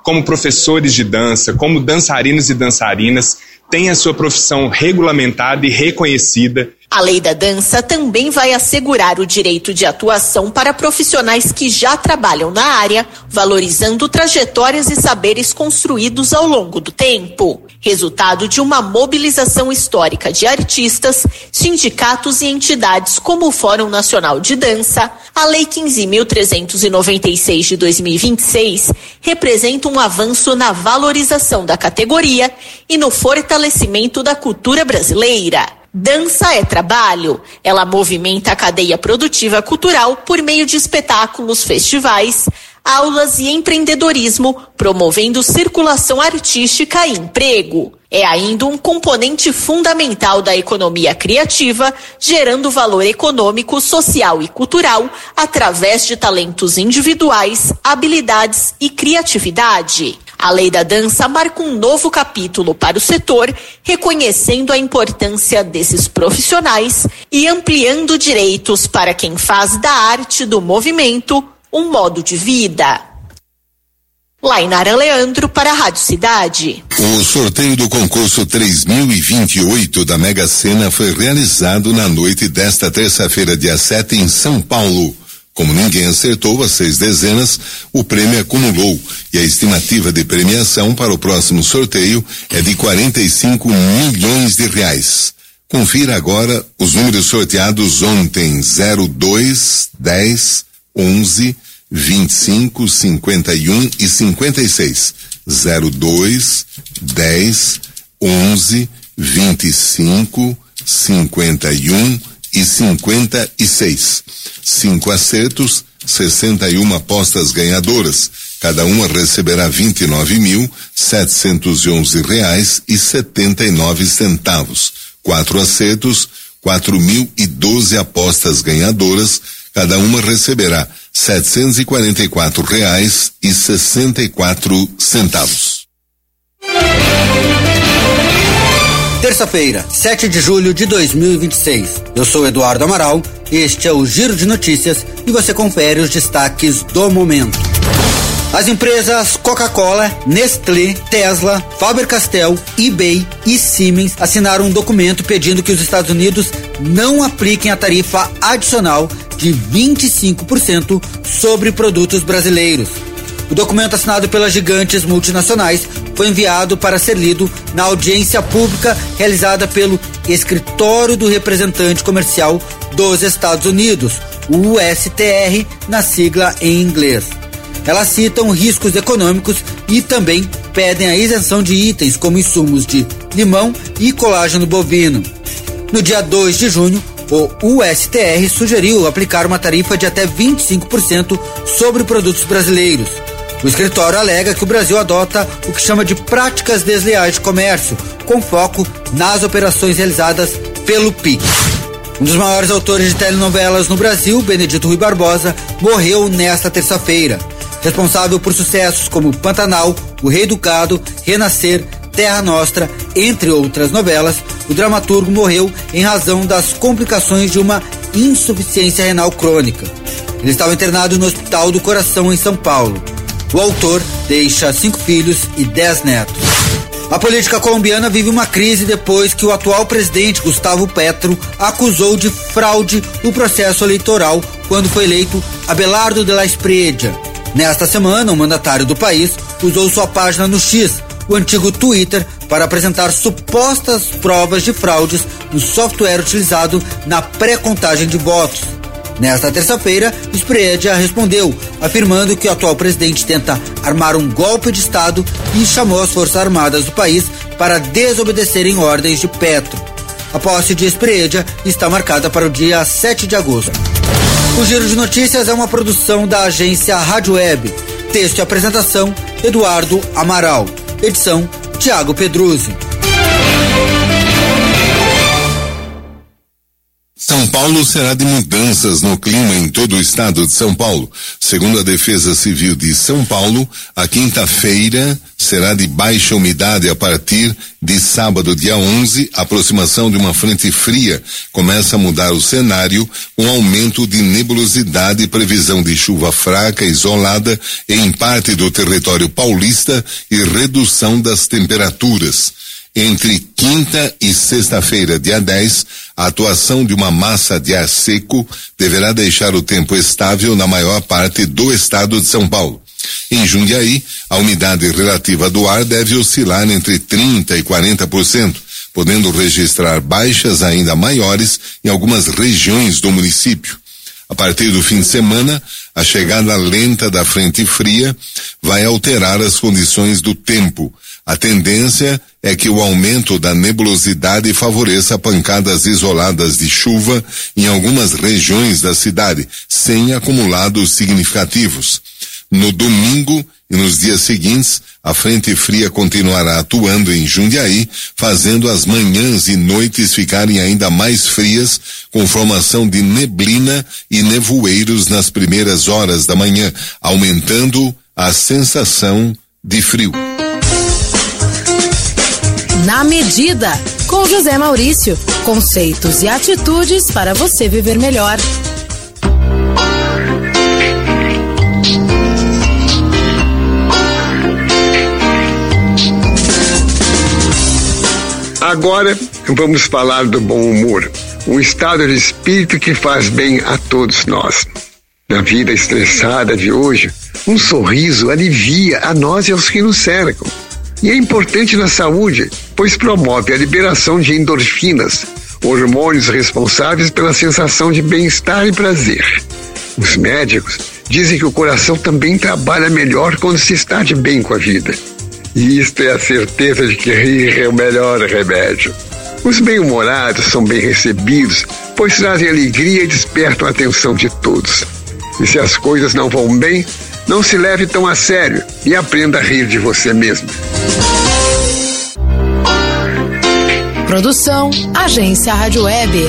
como professores de dança, como dançarinos e dançarinas, têm a sua profissão regulamentada e reconhecida. A Lei da Dança também vai assegurar o direito de atuação para profissionais que já trabalham na área, valorizando trajetórias e saberes construídos ao longo do tempo. Resultado de uma mobilização histórica de artistas, sindicatos e entidades como o Fórum Nacional de Dança, a Lei quinze mil trezentos e noventa e seis de dois mil e vinte e seis representa um avanço na valorização da categoria e no fortalecimento da cultura brasileira. Dança é trabalho. Ela movimenta a cadeia produtiva cultural por meio de espetáculos, festivais, aulas e empreendedorismo, promovendo circulação artística e emprego. É ainda um componente fundamental da economia criativa, gerando valor econômico, social e cultural através de talentos individuais, habilidades e criatividade. A Lei da Dança marca um novo capítulo para o setor, reconhecendo a importância desses profissionais e ampliando direitos para quem faz da arte do movimento um modo de vida. Lainara Leandro para a Rádio Cidade. O sorteio do concurso três mil e vinte e oito da Mega Sena foi realizado na noite desta terça-feira, dia sete, em São Paulo. Como ninguém acertou as seis dezenas, o prêmio acumulou e a estimativa de premiação para o próximo sorteio é de quarenta e cinco milhões de reais. Confira agora os números sorteados ontem: zero, dois, dez, onze, vinte e cinco, cinquenta e um e cinquenta e seis. zero, dois, dez, onze, vinte e cinco, cinquenta e um e cinquenta e seis. Cinco acertos, sessenta e uma apostas ganhadoras. Cada uma receberá vinte e nove mil, setecentos e onze reais e setenta e nove centavos. Quatro acertos, quatro mil e doze apostas ganhadoras. Cada uma receberá setecentos e quarenta e quatro reais e sessenta e quatro centavos. Terça-feira, sete de julho de dois mil e vinte e seis. Eu sou Eduardo Amaral, este é o Giro de Notícias e você confere os destaques do momento. As empresas Coca-Cola, Nestlé, Tesla, Faber-Castell, eBay e Siemens assinaram um documento pedindo que os Estados Unidos não apliquem a tarifa adicional de vinte e cinco por cento sobre produtos brasileiros. O documento assinado pelas gigantes multinacionais foi enviado para ser lido na audiência pública realizada pelo Escritório do Representante Comercial dos Estados Unidos, o U S T R, na sigla em inglês. Elas citam riscos econômicos e também pedem a isenção de itens como insumos de limão e colágeno bovino. No dia dois de junho, o U S T R sugeriu aplicar uma tarifa de até vinte e cinco por cento sobre produtos brasileiros. O escritório alega que o Brasil adota o que chama de práticas desleais de comércio, com foco nas operações realizadas pelo P I C. Um dos maiores autores de telenovelas no Brasil, Benedito Rui Barbosa, morreu nesta terça-feira. Responsável por sucessos como Pantanal, O Rei do Gado, Renascer, Terra Nostra, entre outras novelas, o dramaturgo morreu em razão das complicações de uma insuficiência renal crônica. Ele estava internado no Hospital do Coração, em São Paulo. O autor deixa cinco filhos e dez netos. A política colombiana vive uma crise depois que o atual presidente Gustavo Petro acusou de fraude o processo eleitoral quando foi eleito Abelardo de la Espriella. Nesta semana, o mandatário do país usou sua página no X, o antigo Twitter, para apresentar supostas provas de fraudes no software utilizado na pré-contagem de votos. Nesta terça-feira, Espriella respondeu, afirmando que o atual presidente tenta armar um golpe de Estado e chamou as Forças Armadas do país para desobedecerem ordens de Petro. A posse de Espriella está marcada para o dia sete de agosto. O Giro de Notícias é uma produção da agência Rádio Web. Texto e apresentação, Eduardo Amaral. Edição, Tiago Pedruzzi. São Paulo será de mudanças no clima em todo o estado de São Paulo. Segundo a Defesa Civil de São Paulo, a quinta-feira será de baixa umidade a partir de sábado, dia onze. A aproximação de uma frente fria começa a mudar o cenário, com aumento de nebulosidade e previsão de chuva fraca, isolada em parte do território paulista e redução das temperaturas. Entre quinta e sexta-feira, dia dez, a atuação de uma massa de ar seco deverá deixar o tempo estável na maior parte do estado de São Paulo. Em Jundiaí, a umidade relativa do ar deve oscilar entre trinta por cento e quarenta por cento, podendo registrar baixas ainda maiores em algumas regiões do município. A partir do fim de semana, a chegada lenta da frente fria vai alterar as condições do tempo. A tendência é que o aumento da nebulosidade favoreça pancadas isoladas de chuva em algumas regiões da cidade, sem acumulados significativos. No domingo e nos dias seguintes, a frente fria continuará atuando em Jundiaí, fazendo as manhãs e noites ficarem ainda mais frias, com formação de neblina e nevoeiros nas primeiras horas da manhã, aumentando a sensação de frio. Na Medida, com José Maurício. Conceitos e atitudes para você viver melhor. Agora vamos falar do bom humor, um estado de espírito que faz bem a todos nós. Na vida estressada de hoje, um sorriso alivia a nós e aos que nos cercam. E é importante na saúde, pois promove a liberação de endorfinas, hormônios responsáveis pela sensação de bem-estar e prazer. Os médicos dizem que o coração também trabalha melhor quando se está de bem com a vida. E isto é a certeza de que rir é o melhor remédio. Os bem-humorados são bem recebidos, pois trazem alegria e despertam a atenção de todos. E se as coisas não vão bem, não se leve tão a sério e aprenda a rir de você mesmo. Produção, Agência Rádio Web.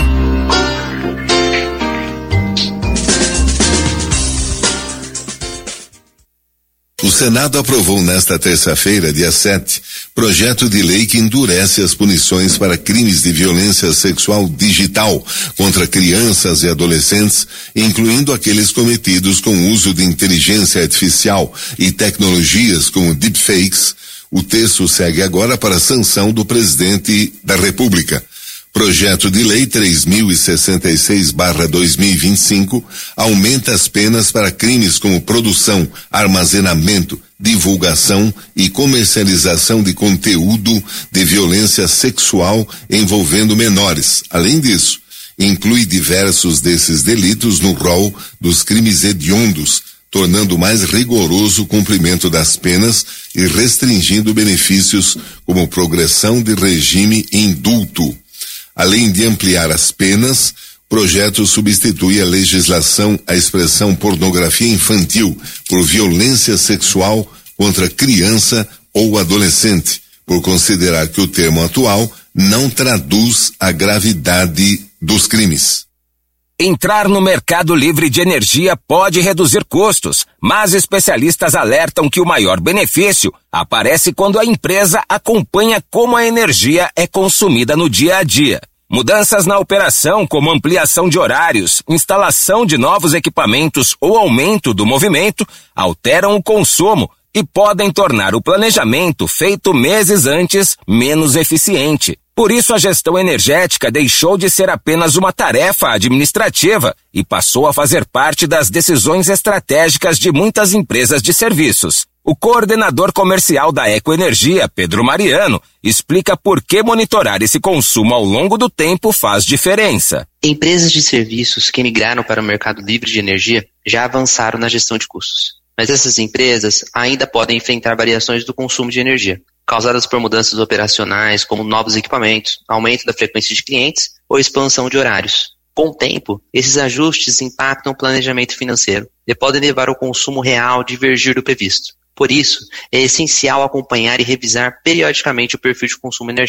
O Senado aprovou nesta terça-feira, dia sete, projeto de lei que endurece as punições para crimes de violência sexual digital contra crianças e adolescentes, incluindo aqueles cometidos com uso de inteligência artificial e tecnologias como deepfakes. O texto segue agora para a sanção do presidente da República. Projeto de Lei três mil e sessenta e seis barra dois mil e vinte e cinco aumenta as penas para crimes como produção, armazenamento, divulgação e comercialização de conteúdo de violência sexual envolvendo menores. Além disso, inclui diversos desses delitos no rol dos crimes hediondos, tornando mais rigoroso o cumprimento das penas e restringindo benefícios como progressão de regime indulto. Além de ampliar as penas, o projeto substitui a legislação à expressão pornografia infantil por violência sexual contra criança ou adolescente, por considerar que o termo atual não traduz a gravidade dos crimes. Entrar no mercado livre de energia pode reduzir custos, mas especialistas alertam que o maior benefício aparece quando a empresa acompanha como a energia é consumida no dia a dia. Mudanças na operação, como ampliação de horários, instalação de novos equipamentos ou aumento do movimento, alteram o consumo e podem tornar o planejamento feito meses antes menos eficiente. Por isso, a gestão energética deixou de ser apenas uma tarefa administrativa e passou a fazer parte das decisões estratégicas de muitas empresas de serviços. O coordenador comercial da Ecoenergia, Pedro Mariano, explica por que monitorar esse consumo ao longo do tempo faz diferença. Empresas de serviços que migraram para o mercado livre de energia já avançaram na gestão de custos. Mas essas empresas ainda podem enfrentar variações do consumo de energia, causadas por mudanças operacionais, como novos equipamentos, aumento da frequência de clientes ou expansão de horários. Com o tempo, esses ajustes impactam o planejamento financeiro e podem levar o consumo real a divergir do previsto. Por isso, é essencial acompanhar e revisar periodicamente o perfil de consumo energético.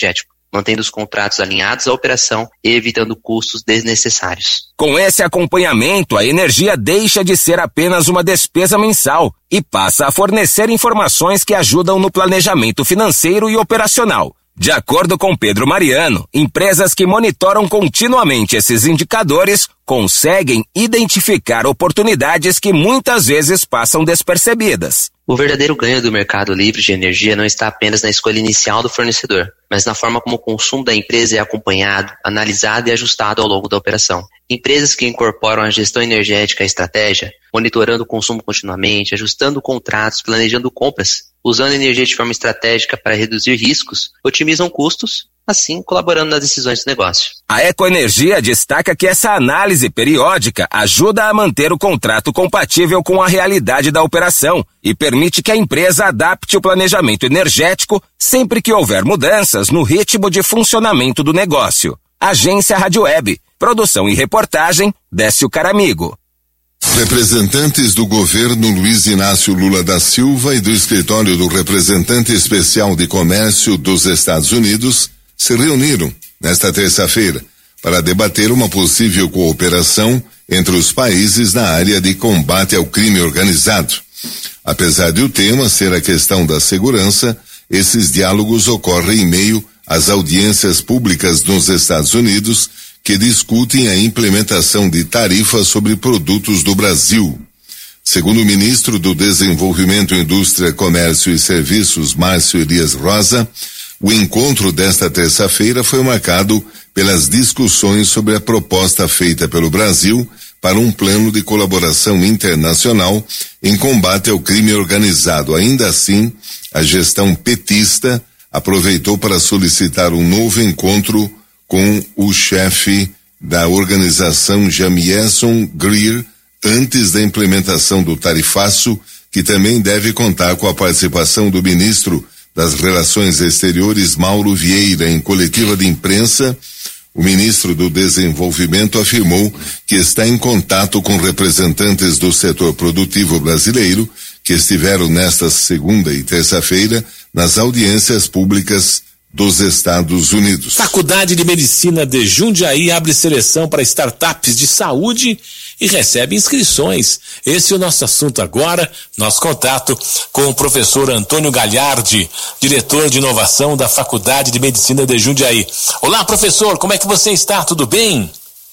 mantendo os contratos alinhados à operação e evitando custos desnecessários. Com esse acompanhamento, a energia deixa de ser apenas uma despesa mensal e passa a fornecer informações que ajudam no planejamento financeiro e operacional. De acordo com Pedro Mariano, empresas que monitoram continuamente esses indicadores conseguem identificar oportunidades que muitas vezes passam despercebidas. O verdadeiro ganho do mercado livre de energia não está apenas na escolha inicial do fornecedor, mas na forma como o consumo da empresa é acompanhado, analisado e ajustado ao longo da operação. Empresas que incorporam a gestão energética à estratégia, monitorando o consumo continuamente, ajustando contratos, planejando compras, usando a energia de forma estratégica para reduzir riscos, otimizam custos, assim colaborando nas decisões do negócio. A Ecoenergia destaca que essa análise periódica ajuda a manter o contrato compatível com a realidade da operação e permite que a empresa adapte o planejamento energético sempre que houver mudanças no ritmo de funcionamento do negócio. Agência Rádio Web, produção e reportagem, Décio Caramigo. Representantes do governo Luiz Inácio Lula da Silva e do escritório do representante especial de comércio dos Estados Unidos se reuniram nesta terça-feira para debater uma possível cooperação entre os países na área de combate ao crime organizado. Apesar de o tema ser a questão da segurança, esses diálogos ocorrem em meio às audiências públicas nos Estados Unidos que discutem a implementação de tarifas sobre produtos do Brasil. Segundo o ministro do Desenvolvimento, Indústria, Comércio e Serviços, Márcio Elias Rosa, o encontro desta terça-feira foi marcado pelas discussões sobre a proposta feita pelo Brasil para um plano de colaboração internacional em combate ao crime organizado. Ainda assim, a gestão petista aproveitou para solicitar um novo encontro com o chefe da organização Jamieson Greer antes da implementação do tarifaço, que também deve contar com a participação do ministro das Relações Exteriores, Mauro Vieira. Em coletiva de imprensa, o ministro do Desenvolvimento afirmou que está em contato com representantes do setor produtivo brasileiro que estiveram nesta segunda e terça-feira nas audiências públicas dos Estados Unidos. Faculdade de Medicina de Jundiaí abre seleção para startups de saúde e recebe inscrições. Esse é o nosso assunto agora, nosso contato com o professor Antônio Gagliardi, diretor de inovação da Faculdade de Medicina de Jundiaí. Olá, professor, como é que você está? Tudo bem?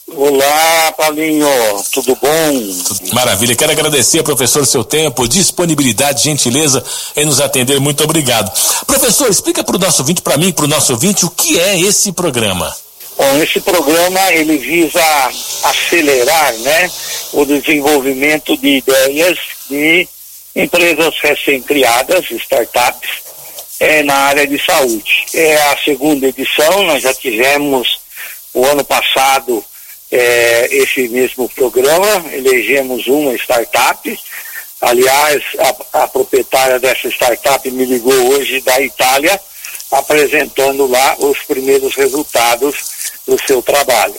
Olá, Paulinho, tudo bom? Maravilha, quero agradecer, professor, seu tempo, disponibilidade, gentileza em nos atender, muito obrigado. Professor, explica para o nosso ouvinte, para mim, para o nosso ouvinte, o que é esse programa? Bom, esse programa, ele visa acelerar, né, o desenvolvimento de ideias de empresas recém-criadas, startups, é, na área de saúde. É a segunda edição, nós já tivemos o ano passado É, esse mesmo programa, elegemos uma startup. Aliás, a, a proprietária dessa startup me ligou hoje da Itália, apresentando lá os primeiros resultados do seu trabalho.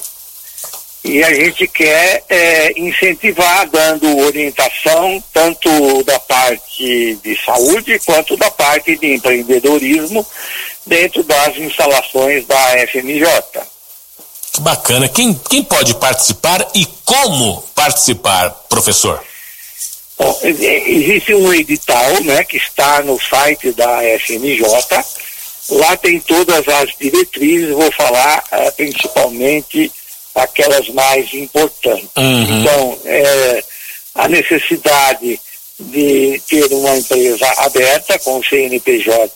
E a gente quer é, incentivar, dando orientação, tanto da parte de saúde, quanto da parte de empreendedorismo, dentro das instalações da F M J. Que bacana. Quem, quem pode participar e como participar, professor? Bom, existe um edital, né, que está no site da F M J. Lá tem todas as diretrizes, vou falar uh, principalmente aquelas mais importantes. Uhum. Então, é, a necessidade de ter uma empresa aberta com C N P J,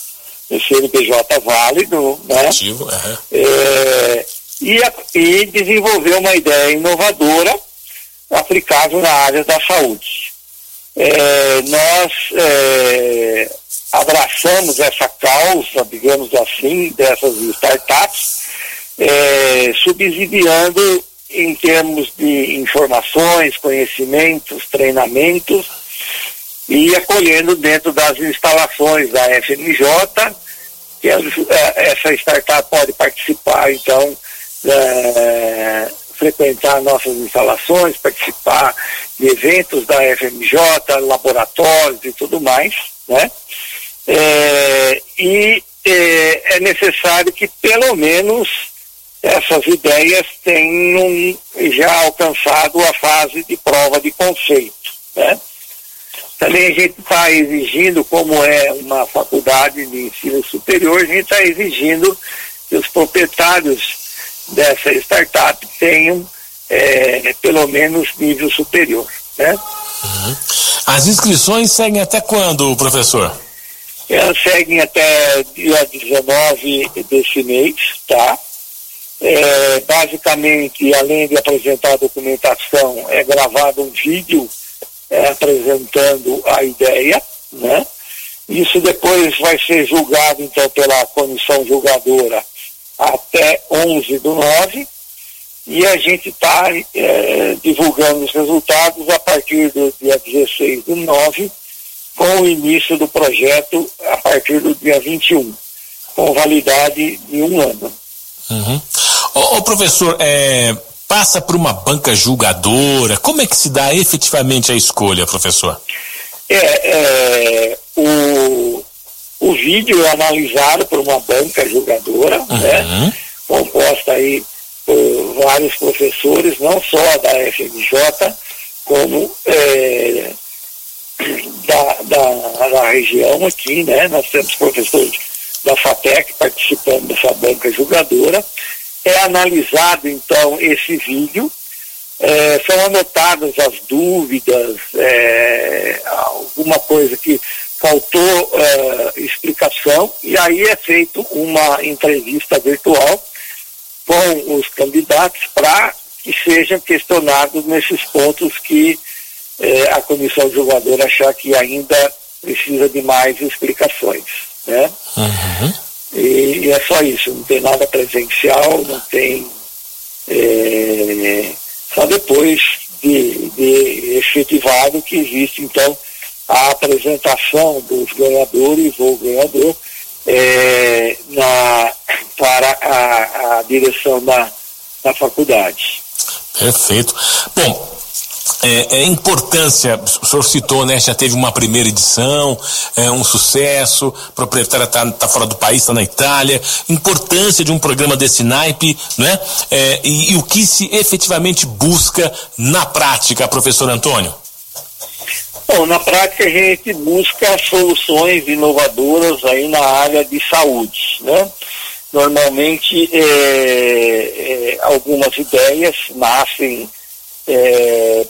C N P J válido, né? Ativo, uhum. é, E, a, e desenvolver uma ideia inovadora aplicável na área da saúde. É, nós é, abraçamos essa causa, digamos assim, dessas startups, é, subsidiando em termos de informações, conhecimentos, treinamentos e acolhendo dentro das instalações da F M J, que essa startup pode participar, então, É, frequentar nossas instalações, participar de eventos da F M J, laboratórios e tudo mais, né? É, e é, é necessário que pelo menos essas ideias tenham já alcançado a fase de prova de conceito, né? Também a gente está exigindo, como é uma faculdade de ensino superior, a gente está exigindo que os proprietários dessa startup tenham é, pelo menos nível superior, né? Uhum. As inscrições seguem até quando, professor? Elas seguem até dia dezenove desse mês, tá? É, basicamente, além de apresentar a documentação, é gravado um vídeo é, apresentando a ideia, né? Isso depois vai ser julgado, então, pela comissão julgadora até onze do nove, e a gente está é, divulgando os resultados a partir do dia dezesseis do nove, com o início do projeto a partir do dia vinte e um, com validade de um ano. Uhum. Ô, ô professor, é, passa por uma banca julgadora, como é que se dá efetivamente a escolha, professor? É, é o, o vídeo é analisado por uma banca julgadora, uhum. né, composta aí por vários professores, não só da F M J, como é, da, da, da região aqui, né? Nós temos professores da FATEC participando dessa banca julgadora. É analisado, então, esse vídeo, é, são anotadas as dúvidas, é, alguma coisa que faltou é, explicação, e aí é feito uma entrevista virtual com os candidatos para que sejam questionados nesses pontos que eh, a comissão julgadora achar que ainda precisa de mais explicações, né? Uhum. E, e é só isso, não tem nada presencial, não tem eh, só depois de, de efetivado que existe, então, a apresentação dos ganhadores ou ganhador É, na, para a, a direção da, da faculdade. Perfeito. Bom, é, é importância, o senhor citou, né, já teve uma primeira edição, é um sucesso, o proprietário está tá fora do país, está na Itália, importância de um programa desse naipe, né, é, e, e o que se efetivamente busca na prática, professor Antônio? Bom, na prática a gente busca soluções inovadoras aí na área de saúde, né? Normalmente é, é, algumas ideias nascem é,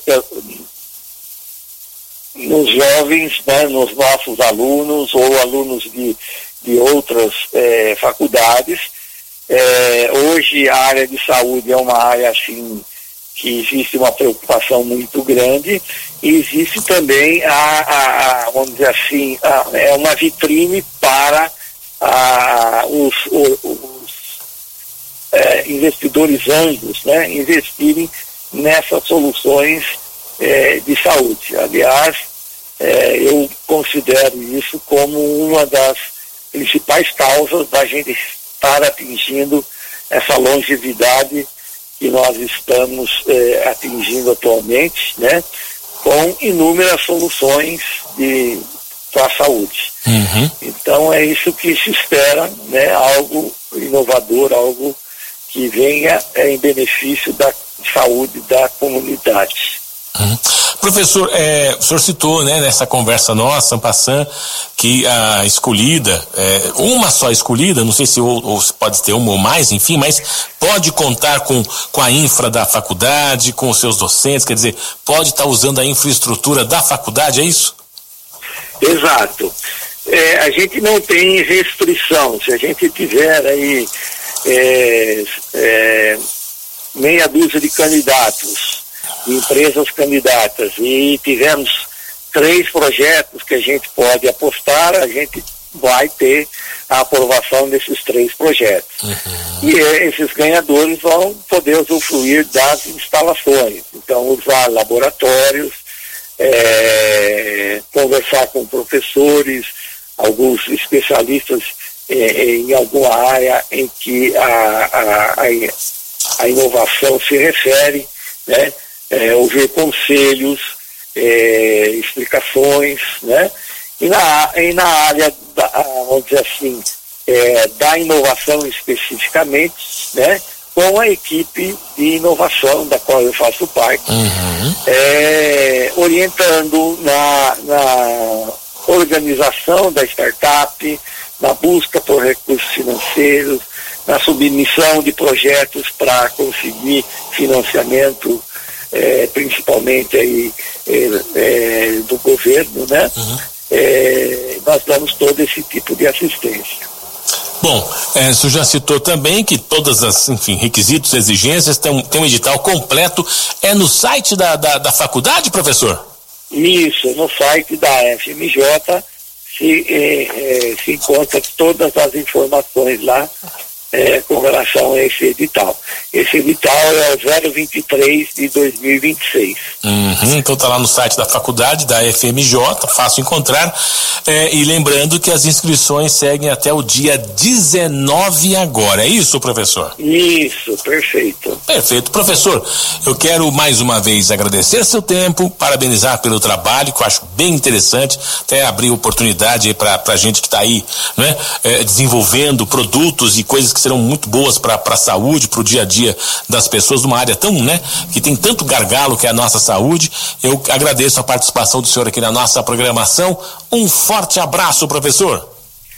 nos jovens, né, nos nossos alunos ou alunos de, de outras é, faculdades. É, hoje a área de saúde é uma área assim que existe uma preocupação muito grande, e existe também a, a, a vamos dizer assim, a, é uma vitrine para a, os, os, os é, investidores anjos, né, investirem nessas soluções é, de saúde. Aliás, é, eu considero isso como uma das principais causas da gente estar atingindo essa longevidade que nós estamos eh, atingindo atualmente, né, com inúmeras soluções de para a saúde. Uhum. Então é isso que se espera, né, algo inovador, algo que venha eh, em benefício da saúde da comunidade. Uhum. Professor, é, o senhor citou, né, nessa conversa nossa, passando, que a escolhida, é, uma só escolhida, não sei se ou, ou pode ter uma ou mais, enfim, mas pode contar com, com a infra da faculdade, com os seus docentes, quer dizer, pode estar usando a infraestrutura da faculdade, é isso? Exato. É, a gente não tem restrição. Se a gente tiver aí é, é, meia dúzia de candidatos, de empresas candidatas, e tivemos três projetos que a gente pode apostar, a gente vai ter a aprovação desses três projetos. Uhum. E esses ganhadores vão poder usufruir das instalações, então usar laboratórios, é, conversar com professores, alguns especialistas é, em alguma área em que a, a, a, a inovação se refere, né? É, ouvir conselhos, é, explicações, né? E na, e na área, da, vamos dizer assim, é, da inovação especificamente, né, com a equipe de inovação da qual eu faço parte, uhum. é, orientando na, na organização da startup, na busca por recursos financeiros, na submissão de projetos para conseguir financiamento, é, principalmente aí, é, é, do governo, né? Uhum. É, nós damos todo esse tipo de assistência. Bom, é, o senhor já citou também que todas as, enfim, requisitos, exigências, tem, tem um edital completo. É no site da, da, da faculdade, professor? Isso, no site da F M J se, é, é, se encontra todas as informações lá é, com relação a esse edital. Esse edital é o zero vinte e três de dois mil e vinte e seis. Uhum, então tá lá no site da faculdade, da F M J, fácil encontrar. É, e lembrando que as inscrições seguem até o dia dezenove agora, é isso, professor? Isso, perfeito. Perfeito. Professor, eu quero mais uma vez agradecer seu tempo, parabenizar pelo trabalho, que eu acho bem interessante, até abrir oportunidade aí pra, pra gente que tá aí, né, é, desenvolvendo produtos e coisas que serão muito boas para a saúde, para o dia a dia das pessoas, numa área tão, né, que tem tanto gargalo que é a nossa saúde. Eu agradeço a participação do senhor aqui na nossa programação. Um forte abraço, professor.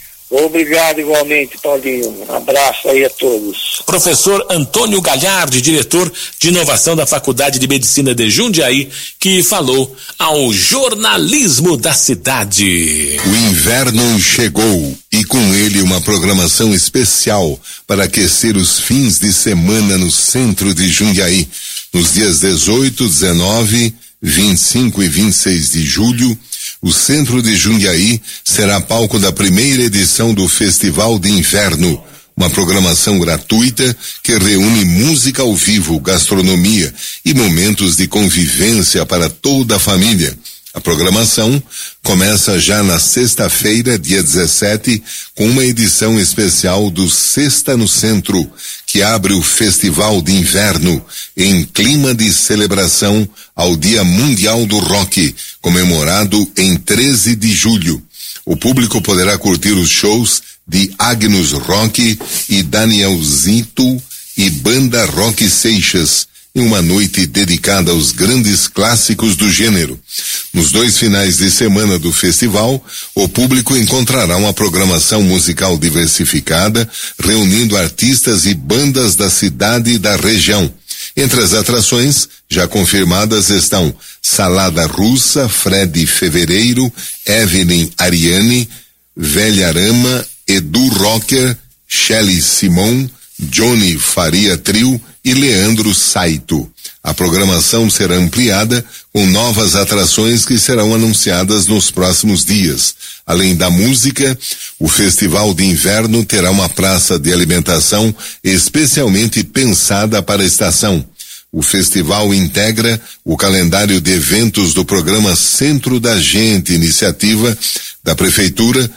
Obrigado igualmente, Paulinho. Um abraço aí a todos. Professor Antônio Galhardi, diretor de inovação da Faculdade de Medicina de Jundiaí, que falou ao jornalismo da cidade. O inverno chegou e com ele uma programação especial para aquecer os fins de semana no centro de Jundiaí. Nos dias dezoito, dezenove, vinte e cinco e vinte e seis de julho, o centro de Jundiaí será palco da primeira edição do Festival de Inverno, uma programação gratuita que reúne música ao vivo, gastronomia e momentos de convivência para toda a família. A programação começa já na sexta-feira, dia dezessete, com uma edição especial do Sexta no Centro, que abre o Festival de Inverno em clima de celebração ao Dia Mundial do Rock, comemorado em treze de julho. O público poderá curtir os shows de Agnus Rock e Danielzito e Banda Rock Seixas, em uma noite dedicada aos grandes clássicos do gênero. Nos dois finais de semana do festival, o público encontrará uma programação musical diversificada, reunindo artistas e bandas da cidade e da região. Entre as atrações já confirmadas estão Salada Russa, Fred Fevereiro, Evelyn Ariane, Velharama, Edu Rocker, Shelly Simon, Johnny Faria Trio e Leandro Saito. A programação será ampliada com novas atrações que serão anunciadas nos próximos dias. Além da música, o Festival de Inverno terá uma praça de alimentação especialmente pensada para a estação. O festival integra o calendário de eventos do programa Centro da Gente, iniciativa da Prefeitura